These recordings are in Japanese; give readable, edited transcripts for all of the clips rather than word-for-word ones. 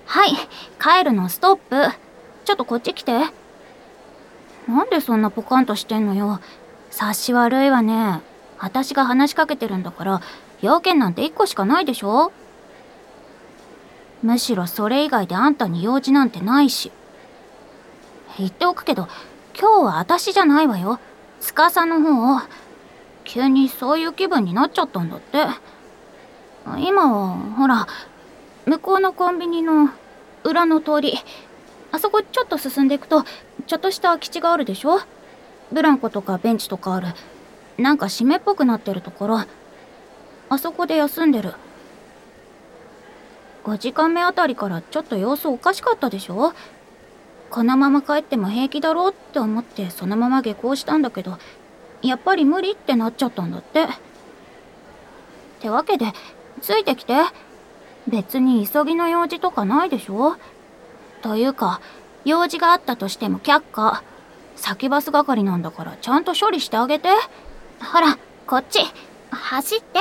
はい、帰るのストップ。ちょっとこっち来て。なんでそんなポカンとしてんのよ。察し悪いわね。私が話しかけてるんだから、要件なんて1個しかないでしょ。むしろそれ以外であんたに用事なんてないし。言っておくけど、今日は私じゃないわよ。司の方。急にそういう気分になっちゃったんだって。今は、ほら、向こうのコンビニの裏の通り。あそこちょっと進んでいくと、ちょっとした空き地があるでしょ。ブランコとかベンチとかある。なんか湿っぽくなってるところ。あそこで休んでる。5時間目あたりからちょっと様子おかしかったでしょ。このまま帰っても平気だろうって思ってそのまま下校したんだけど、やっぱり無理ってなっちゃったんだって。ってわけで、ついてきて。別に急ぎの用事とかないでしょ。というか、用事があったとしても却下。先バス係なんだからちゃんと処理してあげて。ほら、こっち、走って。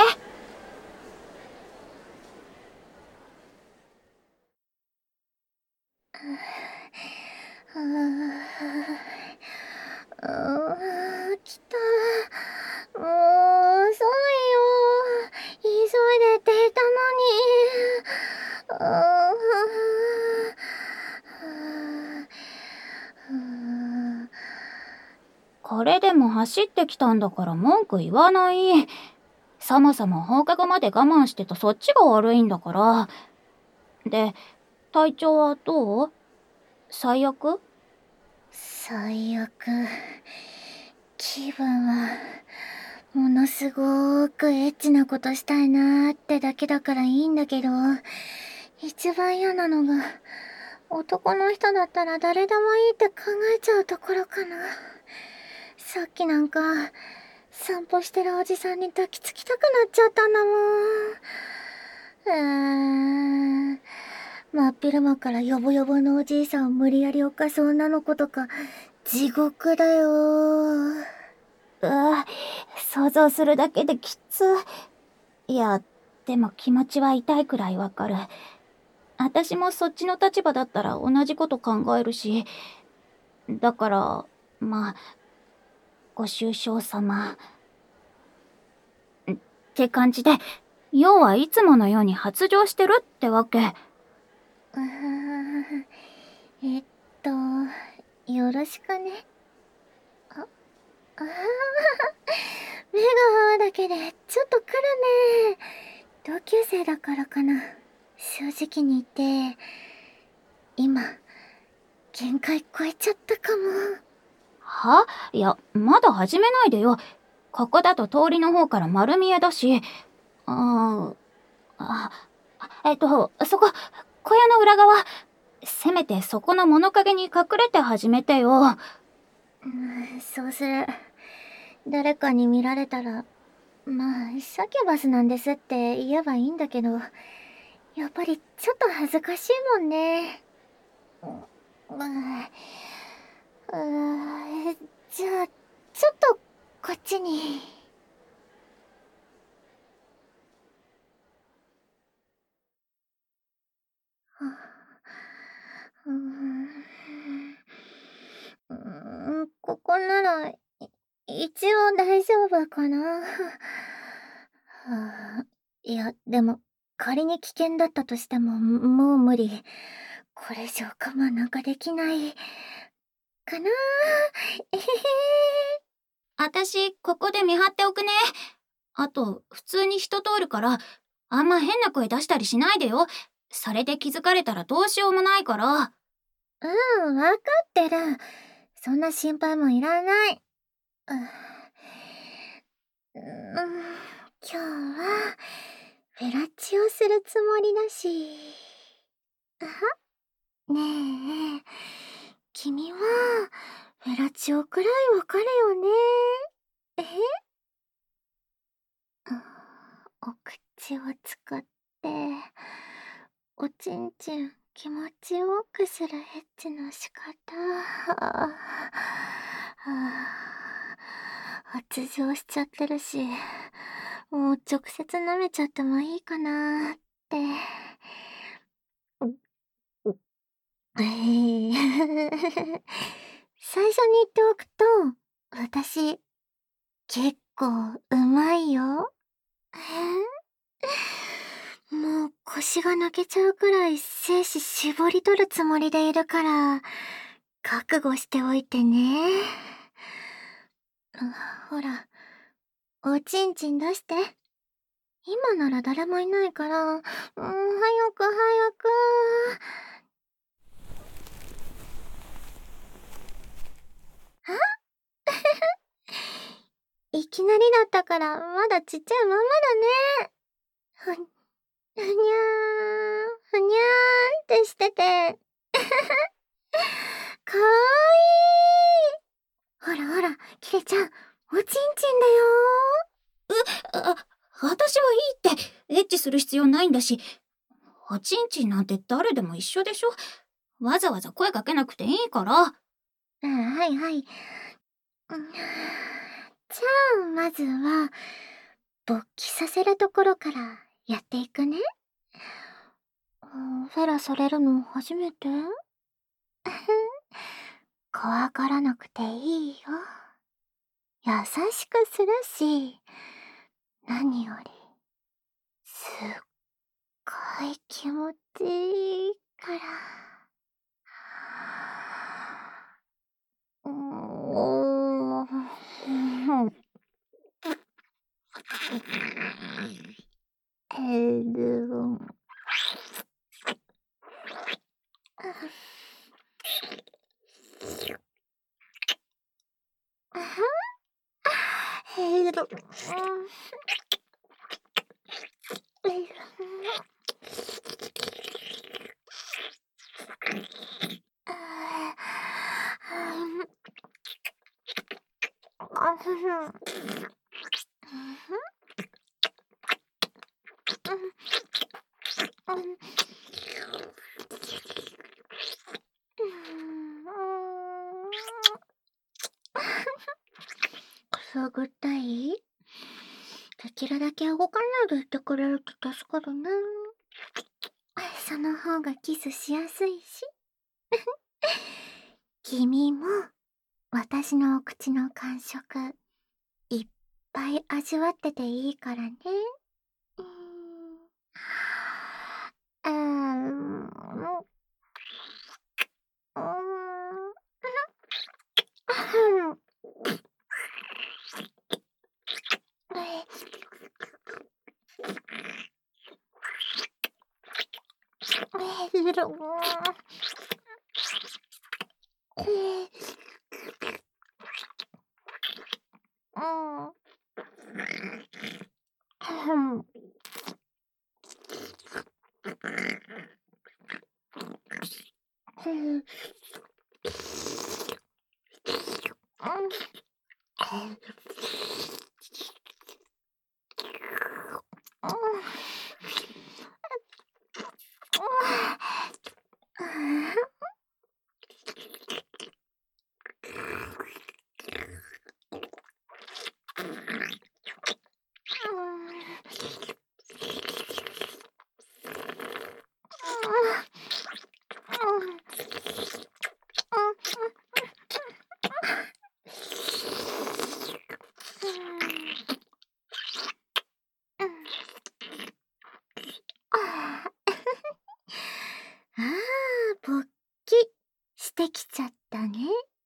来た。もう遅いよ。急いでって言ったのに。 これでも走ってきたんだから文句言わない。そもそも放課後まで我慢してたそっちが悪いんだから。で、体調はどう？最悪？ 最悪。気分は、ものすごーくエッチなことしたいなーってだけだからいいんだけど、一番嫌なのが、男の人だったら誰でもいいって考えちゃうところかな。さっきなんか、散歩してるおじさんに抱きつきたくなっちゃったんだもん。真っ昼間からヨボヨボのおじいさんを無理やり犯す女の子とか、地獄だよ。 想像するだけできつ。いや、でも気持ちは痛いくらいわかる。私もそっちの立場だったら同じこと考えるし。だから、まあ、ご愁傷様。って感じで、要はいつものように発情してるってわけ。 えっと、よろしくね。あ、あ目が合うだけでちょっと来るね。同級生だからかな。正直に言って、今、限界超えちゃったかも。 いや、まだ始めないでよ。ここだと通りの方から丸見えだし。ああ、そこ、小屋の裏側。せめてそこの物陰に隠れて始めてよ。 そうする。誰かに見られたら、まあ、サキュバスなんですって言えばいいんだけど、やっぱりちょっと恥ずかしいもんね。じゃあ、ちょっとこっちに。うーんここなら、一応大丈夫かな。いや、でも、仮に危険だったとしても、もう無理。これ以上我慢なんかできない。かな。えへへ。 私、ここで見張っておくね。あと、普通に人通るから、あんま変な声出したりしないでよ。それで気づかれたらどうしようもないから。 わかってる。そんな心配もいらない。今日は、フェラチオするつもりだし。ねえ、君は、フェラチオくらいわかるよね。えお口を使って、おちんちん気持ちよくするエッチの仕方。発情しちゃってるし、もう直接舐めちゃってもいいかなーって。 最初に言っておくと、私、結構うまいよ。もう腰が抜けちゃうくらい精子絞り取るつもりでいるから、覚悟しておいてね。ほら、おちんちん出して。今なら誰もいないから、早く早く。いきなりだったからまだちっちゃいままだね。ふにゃーん、ふにゃーんってしてて。かわいい。ほらほら、キレちゃん、おちんちんだよ。 私はいいって、エッチする必要ないんだし、おちんちんなんて誰でも一緒でしょ。わざわざ声かけなくていいから。 はいはい。じゃあ、まずは、勃起させるところからやっていくね。フェラされるの初めて？怖がらなくていいよ。優しくするし、何より、すっごい気持ちいいから。うーん。ヘル。ヘル。くすぐったい？できるだけ動かないで言ってくれると助かるな。その方がキスしやすいし。君も私のお口の感触いっぱい味わってていいからね。うーん。勃起してきちゃったね。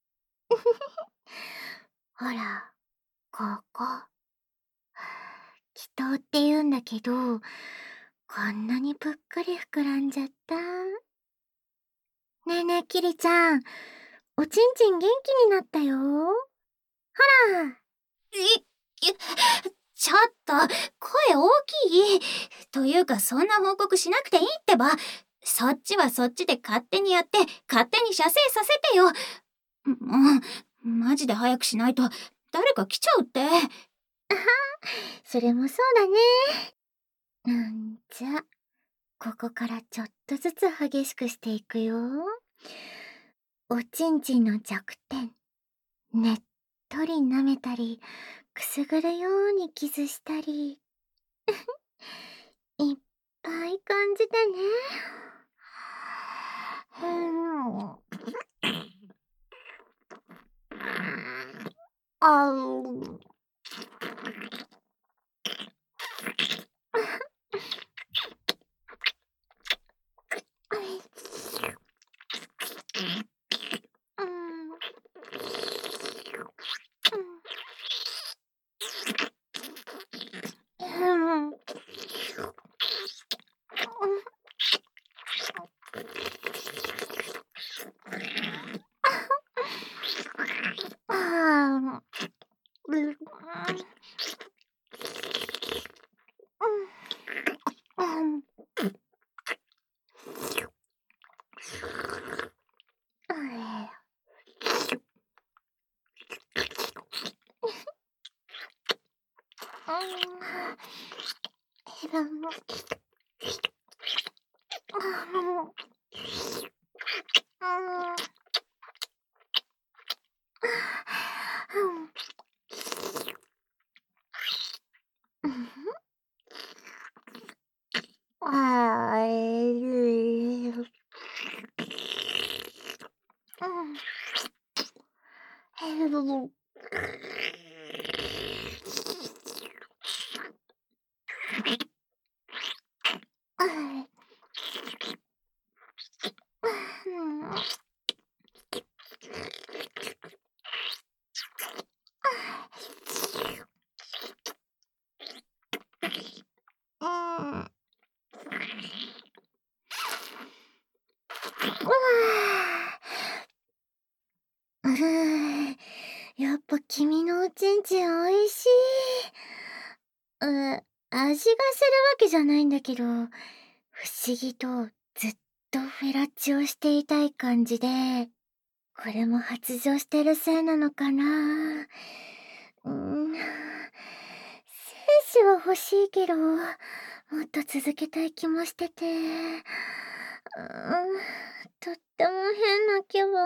ほら、ここ。気筒って言うんだけど、こんなにぷっくり膨らんじゃった。ねえねえ、キリちゃん。おちんちん元気になったよ。ほら。 ちょっと、声大きい。というか、そんな報告しなくていいってば。そっちはそっちで勝手にやって、勝手に射精させてよ。もう、マジで早くしないと、誰か来ちゃうって。 それもそうだね。なんじゃ、ここからちょっとずつ激しくしていくよ。おちんちんの弱点、ねっとり舐めたり、くすぐるようにキスしたり、いっぱい感じてね。 やっぱ君のおちんちんおいしい。味がするわけじゃないんだけど、不思議とずっとフェラチオしていたい感じで、これも発情してるせいなのかな。精子は欲しいけど、もっと続けたい気もしてて、とっても変な気分。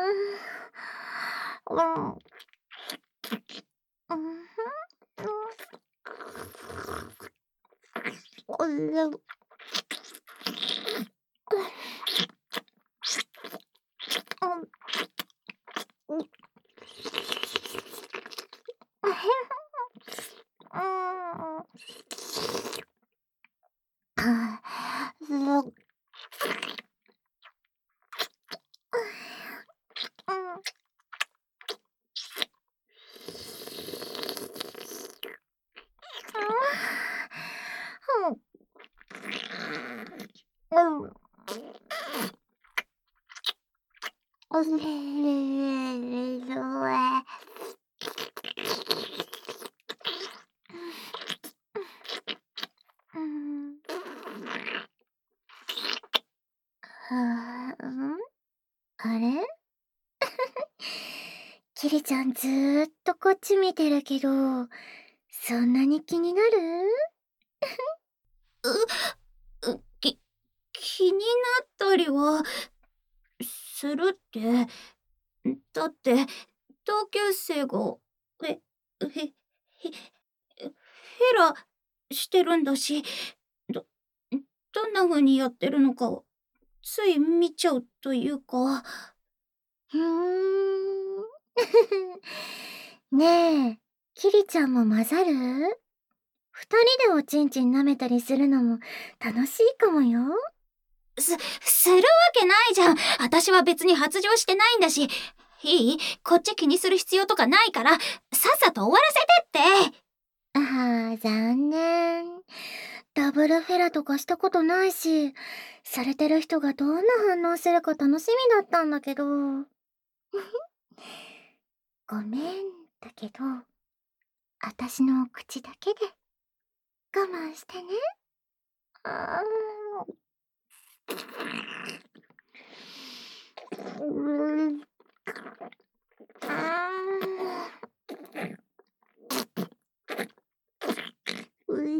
あれキリちゃんずーっとこっち見てるけど、そんなに気になる？ 気になったりはするって。だって同級生がへフェラしてるんだし、どどんな風にやってるのかをつい見ちゃうというか。 ねえ、キリちゃんも混ざる？二人でおちんちん舐めたりするのも楽しいかもよ。 するわけないじゃん。私は別に発情してないんだし。いい？こっち気にする必要とかないから、さっさと終わらせてって。 ああ、残念。ダブルフェラとかしたことないし、されてる人がどんな反応するか楽しみだったんだけど。ごめんだけど、私のお口だけで我慢してね。あうれ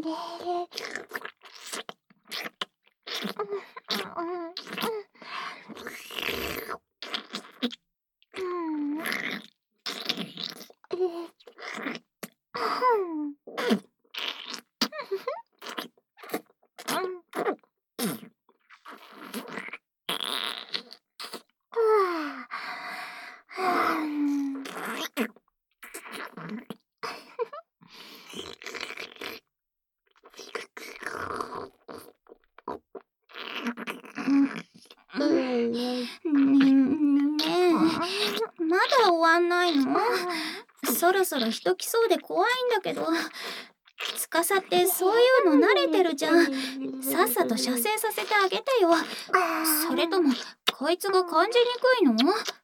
ねえ、まだ終わんないの？そろそろ人来そうで怖いんだけど。司ってそういうの慣れてるじゃん。さっさと射精させてあげてよ。それともこいつが感じにくいの？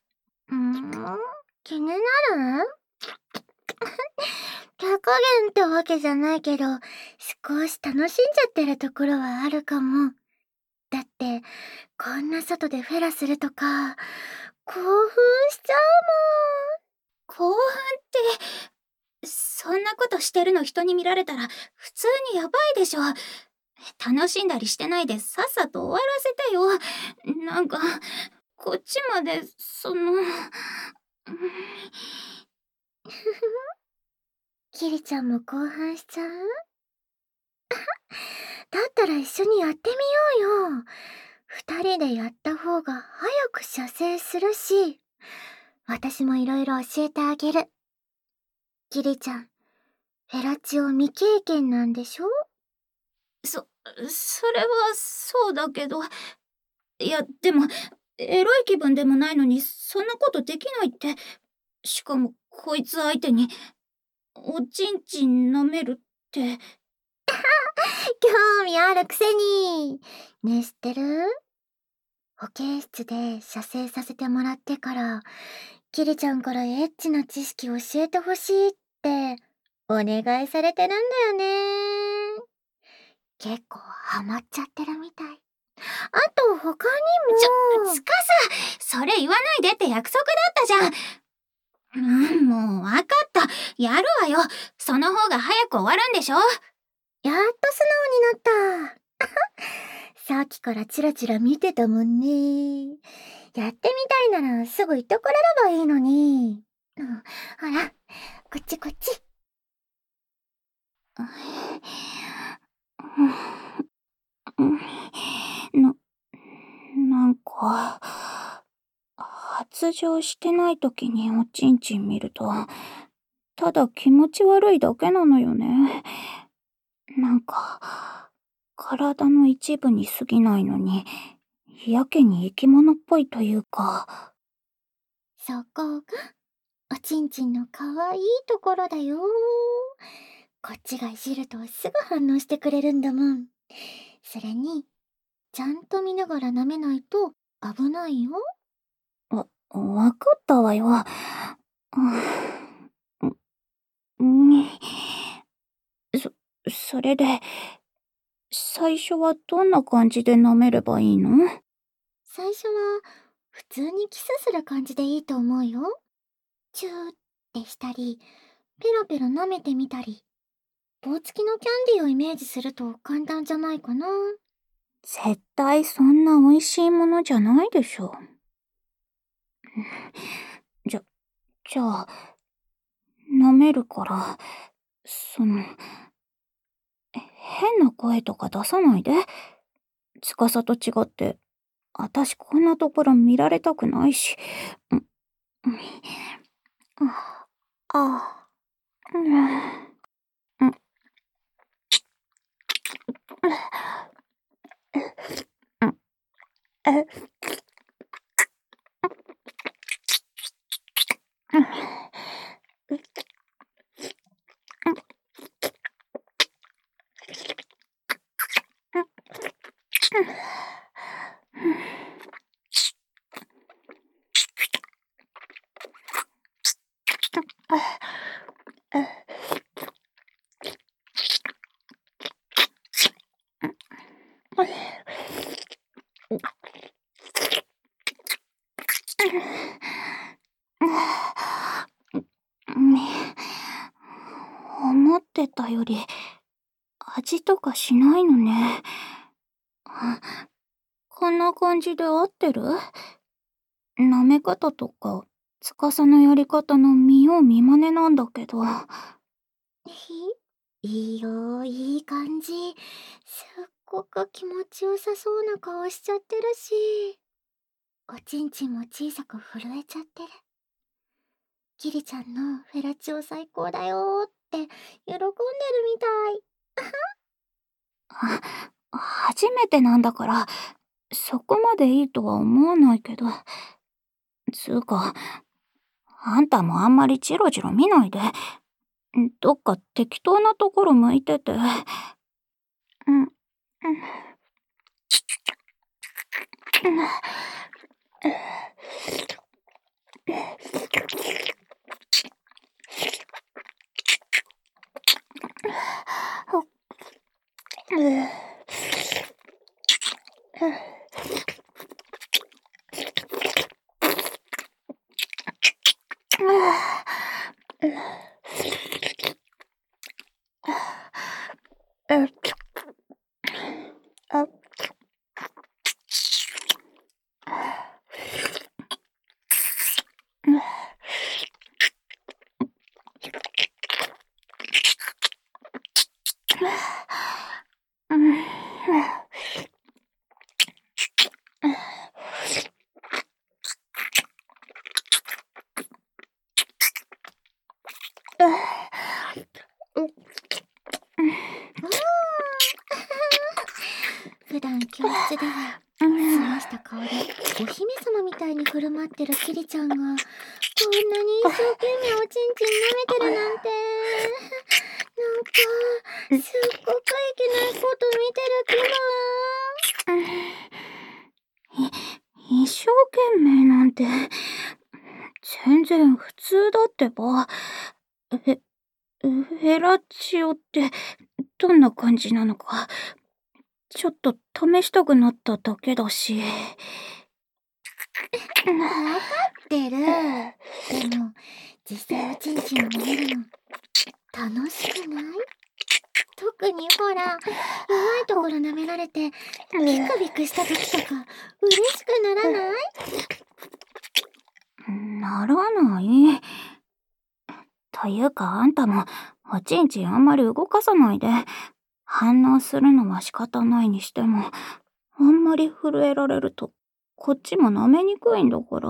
気になる？手加減ってわけじゃないけど、少し楽しんじゃってるところはあるかも。だって、こんな外でフェラするとか、興奮しちゃ興奮って、そんなことしてるの人に見られたら普通にやばいでしょ。楽しんだりしてないでさっさと終わらせてよ。なんか、こっちまで、 キリちゃんも興奮しちゃう？だったら一緒にやってみようよ。二人でやった方が早く射精するし、私もいろいろ教えてあげる。キリちゃん、フェラチオ未経験なんでしょ？ それはそうだけど。いや、でも、エロい気分でもないのに、そんなことできないって。しかも、こいつ相手に、おちんちん舐めるって。 興味あるくせに。ねえ、知ってる？保健室で射精させてもらってから、キリちゃんからエッチな知識教えてほしいってお願いされてるんだよね。結構ハマっちゃってるみたい。あと他にも。 つかさ、それ言わないでって約束だったじゃん。もうわかった。やるわよ。その方が早く終わるんでしょ？ やっと素直になった。さっきからチラチラ見てたもんね。やってみたいならすぐ言ってくれればいいのに。ほら、こっちこっち。 なんか、発情してない時におちんちん見ると、ただ気持ち悪いだけなのよね。なんか、体の一部に過ぎないのに、やけに生き物っぽいというか。 そこが、おちんちんの可愛いところだよ。こっちがいじるとすぐ反応してくれるんだもん。それに、ちゃんと見ながら舐めないと危ないよ。 わかったわよ。それで、最初はどんな感じで舐めればいいの？ 最初は、普通にキスする感じでいいと思うよ。チューってしたり、ペロペロ舐めてみたり。棒付きのキャンディーをイメージすると簡単じゃないかな。 絶対そんな美味しいものじゃないでしょ。じゃあ、舐めるから、変な声とか出さないで。司と違って、私こんなところ見られたくないし。うん。思ってたより味とかしないのね。こんな感じで合ってる？舐め方とか司のやり方の見よう見まねなんだけど。 いいよ、いい感じ。すっごく気持ちよさそうな顔しちゃってるし、おちんちんも小さく震えちゃってる。キリちゃんのフェラチオ最高だよーって喜んでるみたい。 初めてなんだから、 そこまでいいとは思わないけど。つうか、あんたもあんまりチロチロ見ないで。どっか適当なところ向いてて。うん、うん、 普段教室では澄ました顔でお姫様みたいに振る舞ってるキリちゃんがこんなに一生懸命おちんちん舐めてるなんて、なんかすっごくいけないこと見てる気分。 一生懸命なんて、全然普通だってば。フェラチオってどんな感じなのか、ちょっと試したくなっただけだし。 わかってる。でも実際おちんちんを舐めるの楽しくない？特にほら、うまいところ舐められてビクビクした時とか嬉しくならない？ ならない。というかあんたもおちんちんあんまり動かさないで。反応するのは仕方ないにしても、あんまり震えられるとこっちも舐めにくいんだから。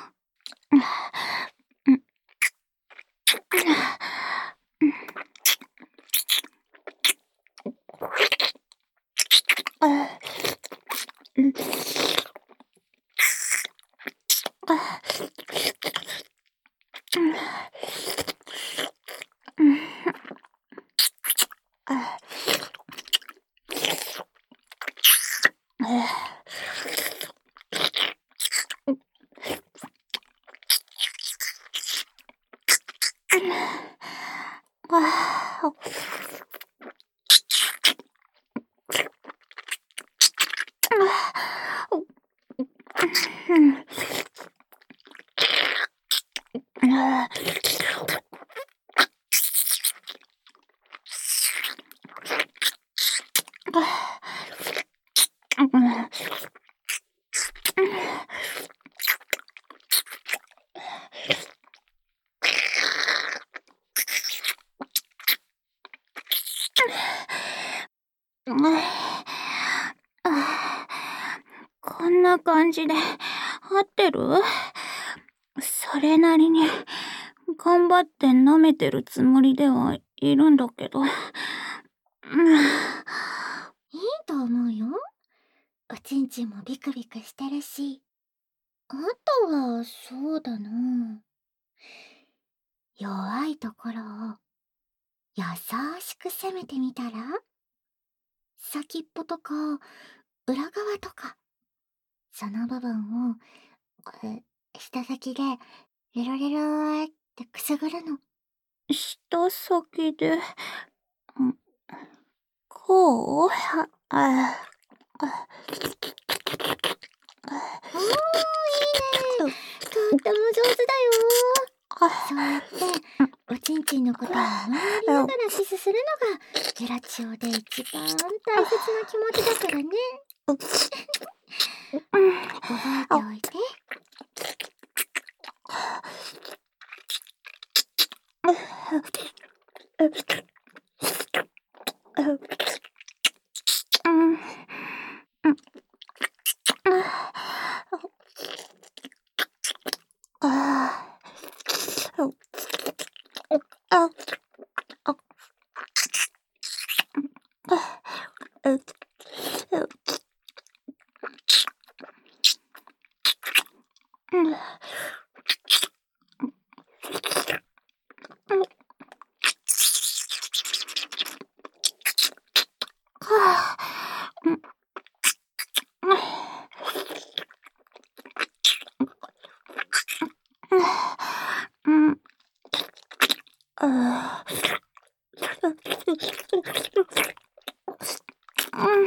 こんな感じで合ってる？それなりに頑張って舐めてるつもりではいるんだけど。 いいと思うよ。おちんちんもビクビクしてるし、あとはそうだな、弱いところを優しく攻めてみたら？先っぽとか裏側とか、その部分を舌先でレロレロってくすぐるの。 舌先で、こう？ いいね。とっても上手だよ。そうやっておちんちんのことを思いやりながらキスするのがフェラチオで一番大切な気持ちだからね。覚えておいて。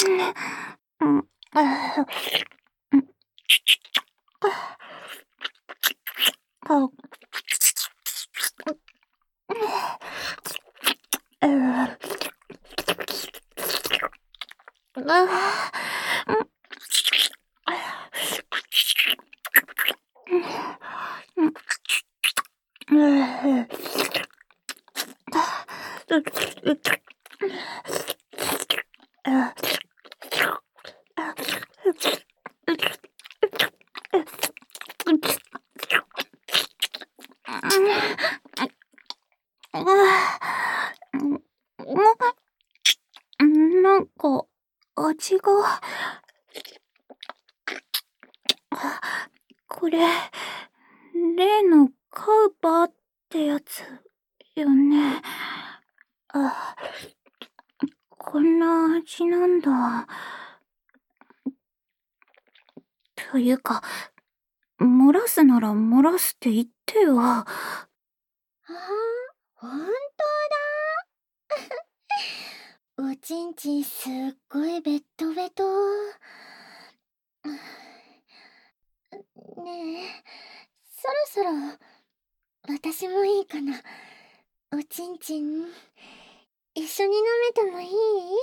なんか、味が。これ、例のカウパーってやつよね。こんな味なんだ。というか、漏らすなら漏らすって言ってよ。 ああ、ほんとだ。おちんちんすっごいベットベト。ねえ、そろそろ私もいいかな。おちんちん一緒に飲めてもいい？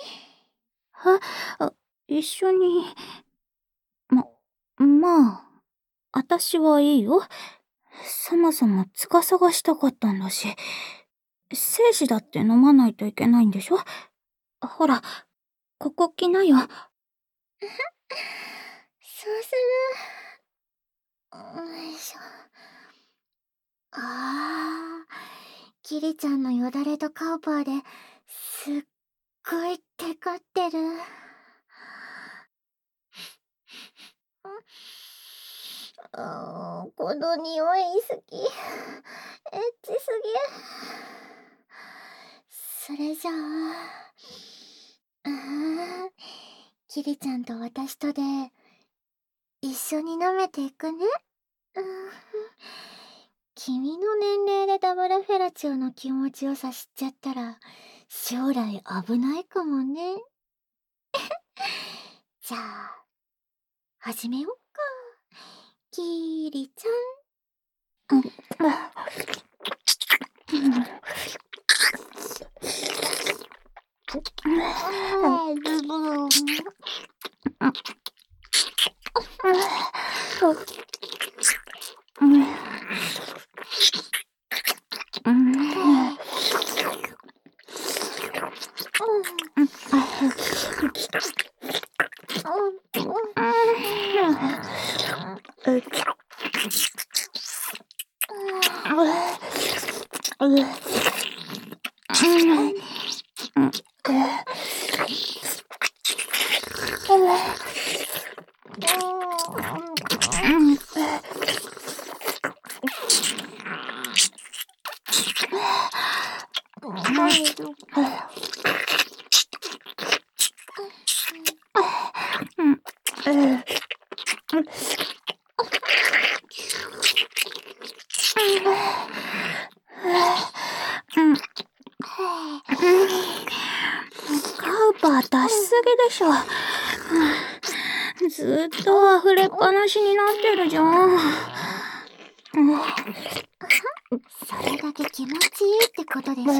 一緒に。まあ、私はいいよ。そもそも司がしたかったんだし。精子だって飲まないといけないんでしょ？ほら、ここ来なよ。 そうする。よいしょ。キリちゃんのよだれとカウパーですっごいテカってる。この匂い好き。エッチすぎ。それじゃあ、キリちゃんと私とで一緒に飲めていくね。君の年齢でダブルフェラチオの気持ちよさ知っちゃったら将来危ないかもね。じゃあ始めよっか。キリちゃん。 カウパー出しすぎでしょ。ずっと溢れっぱなしになってるじゃん。 それだけ気持ちいいってことでしょ。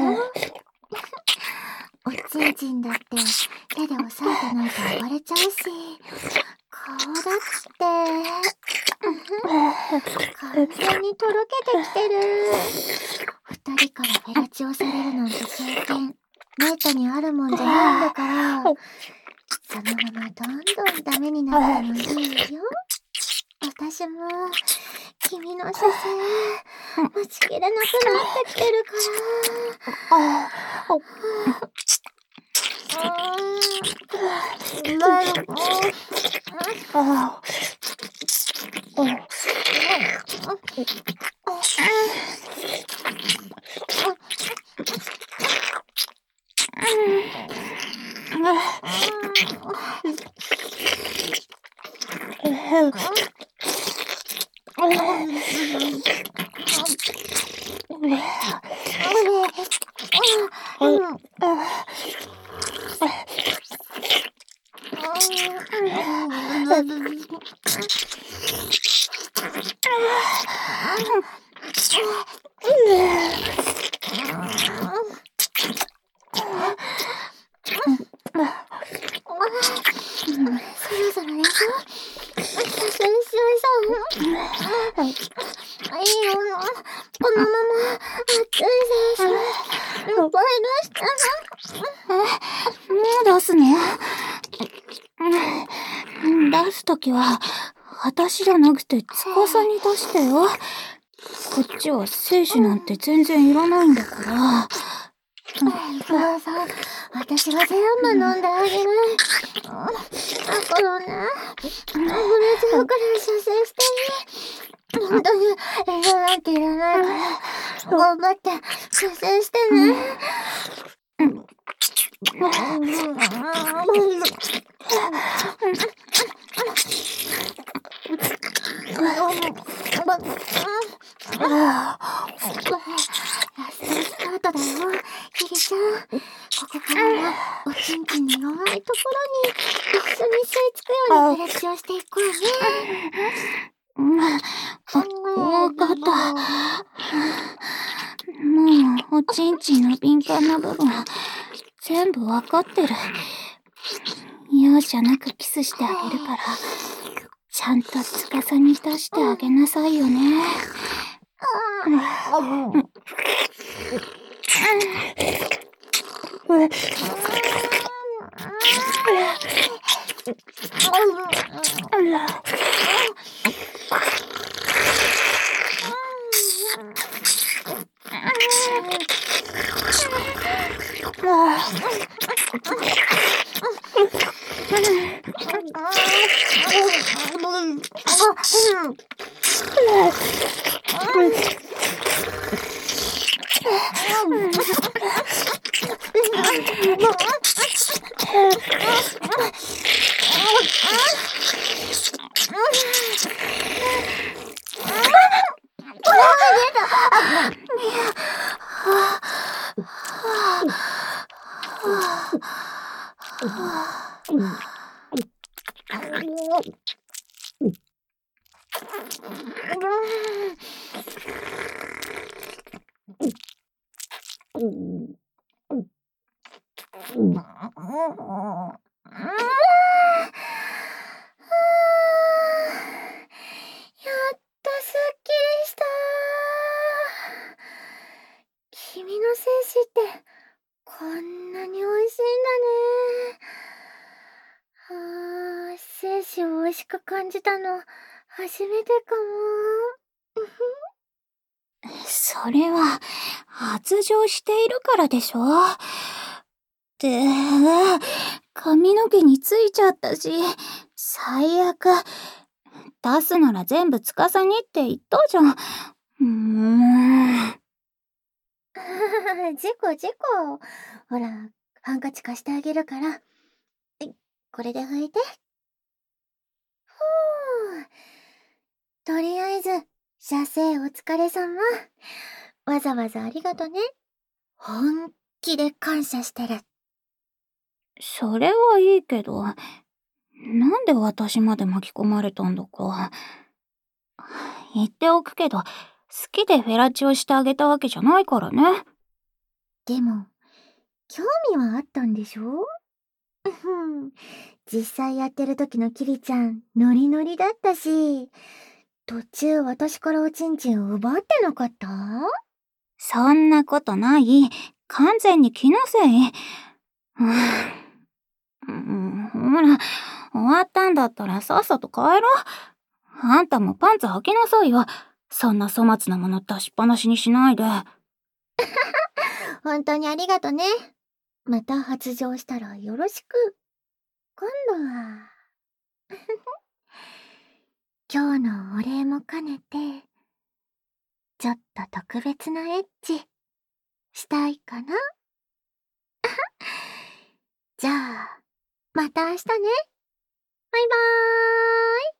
おちんちんだって手で押さえてないと暴れちゃうし、顔だって完全にとろけてきてる。二人からフェラチオされるなんて経験めったにあるもんじゃないんだから、そのままどんどんダメになってもいいよ。私も君の姿勢待ちきれなくなってきてるから。 ろそろでしょ。写真しましょう。いいよ。このまま熱い写真いっぱい出したもう出すの？出すときは、私じゃなくて司に出してよ。こっちは精子なんて全然いらないんだから。 そうそう、私が全部飲んであげる。このね、溢れちゃうから射精してね。本当に栄養なんていらないから、頑張って射精してね。ラストスパートだよ、キリちゃん。ここからはおちんちんの弱いところに一緒に吸い付くようにフェラチオしていこうね。 わかった。もう、おちんちんの敏感な部分、全部わかってる。容赦なくキスしてあげるから、ちゃんと司に出してあげなさいよね。やっとすっきりした。君の精子ってこんなに美味しいんだね。精子を美味しく感じたの初めてかも。 それは、発情しているからでしょ？って髪の毛についちゃったし、最悪。出すなら全部司にって言ったじゃん。 事故事故。ほら、ハンカチ貸してあげるから。これで拭いて。ほう。とりあえず、射精お疲れ様。わざわざありがとね。本気で感謝してる。 それはいいけど、なんで私まで巻き込まれたんだか。言っておくけど、好きでフェラチオしてあげたわけじゃないからね。 でも、興味はあったんでしょ？実際やってる時のキリちゃん、ノリノリだったし、途中私からおちんちんを奪ってなかった？ そんなことない。完全に気のせい。ほら、終わったんだったらさっさと帰ろう。あんたもパンツ履きなさいよ。そんな粗末なもの出しっぱなしにしないで。 本当にありがとね。また発情したらよろしく。今度は。今日のお礼も兼ねて、ちょっと特別なエッチ、したいかな？じゃあ、また明日ね。バイバーイ。